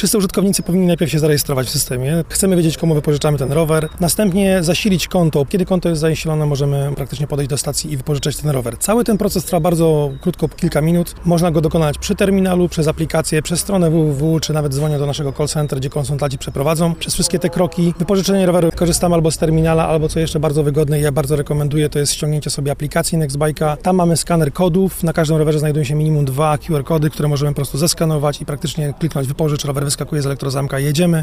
Wszyscy użytkownicy powinni najpierw się zarejestrować w systemie. Chcemy wiedzieć, komu wypożyczamy ten rower. Następnie zasilić konto. Kiedy konto jest zasilone, możemy praktycznie podejść do stacji i wypożyczać ten rower. Cały ten proces trwa bardzo krótko, kilka minut. Można go dokonać przy terminalu, przez aplikację, przez stronę www, czy nawet dzwonią do naszego call center, gdzie konsultanci przeprowadzą. Przez wszystkie te kroki wypożyczenie roweru korzystamy albo z terminala, albo co jeszcze bardzo wygodne i ja bardzo rekomenduję, to jest ściągnięcie sobie aplikacji Nextbike'a. Tam mamy skaner kodów. Na każdym rowerze znajdują się minimum 2 QR kody, które możemy po prostu zeskanować i praktycznie kliknąć wypożycz, rower wyskakuje z elektrozamka, jedziemy.